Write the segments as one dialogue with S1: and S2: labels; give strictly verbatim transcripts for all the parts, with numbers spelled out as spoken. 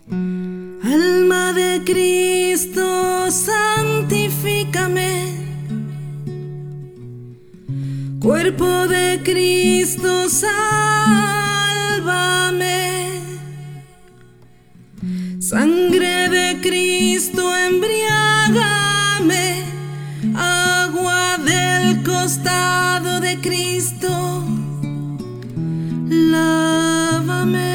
S1: Alma de Cristo, santifícame. Cuerpo de Cristo, sálvame. Sangre de Cristo, embriágame. Agua del costado de Cristo, lávame.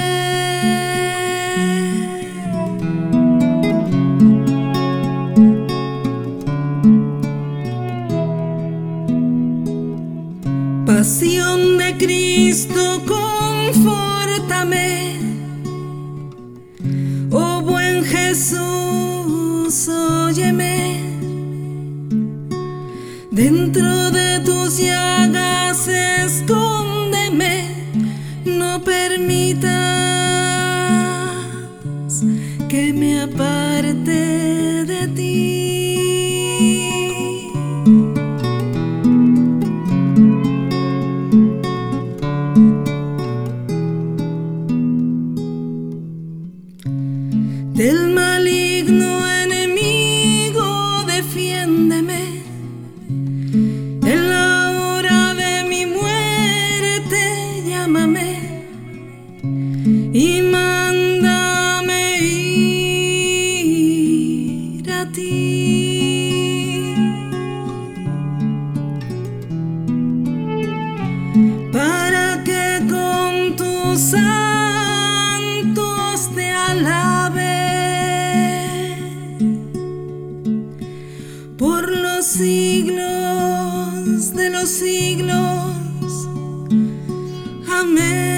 S1: Pasión de Cristo, confórtame. Oh buen Jesús, óyeme. Dentro de tus llagas escóndeme. No permitas que me aparte de ti. Del maligno enemigo defiéndeme. En la hora de mi muerte llámame y mándame ir a ti, para que con tus santos te alabe por los siglos de los siglos. Amén.